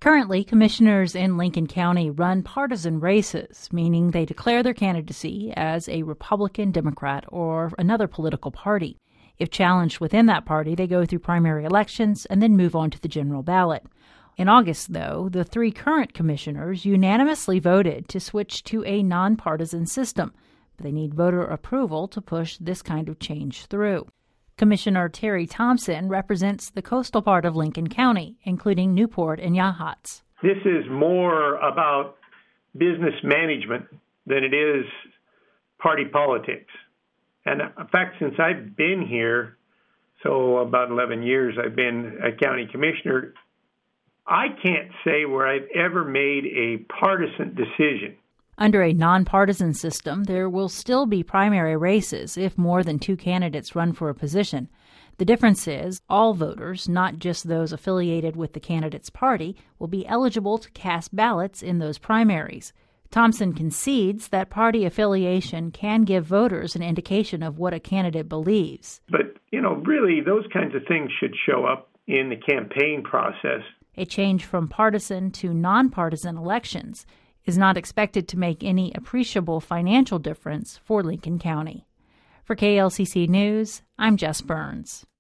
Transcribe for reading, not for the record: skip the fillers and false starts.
Currently, commissioners in Lincoln County run partisan races, meaning they declare their candidacy as a Republican, Democrat, or another political party. If challenged within that party, they go through primary elections and then move on to the general ballot. In August, though, the 3 current commissioners unanimously voted to switch to a nonpartisan system, but they need voter approval to push this kind of change through. Commissioner Terry Thompson represents the coastal part of Lincoln County, including Newport and Yachats. This is more about business management than it is party politics. And in fact, since I've been here, so about 11 years I've been a county commissioner, I can't say where I've ever made a partisan decision. Under a nonpartisan system, there will still be primary races if more than 2 candidates run for a position. The difference is all voters, not just those affiliated with the candidate's party, will be eligible to cast ballots in those primaries. Thompson concedes that party affiliation can give voters an indication of what a candidate believes. But, really, those kinds of things should show up in the campaign process. A change from partisan to nonpartisan elections is not expected to make any appreciable financial difference for Lincoln County. For KLCC News, I'm Jess Burns.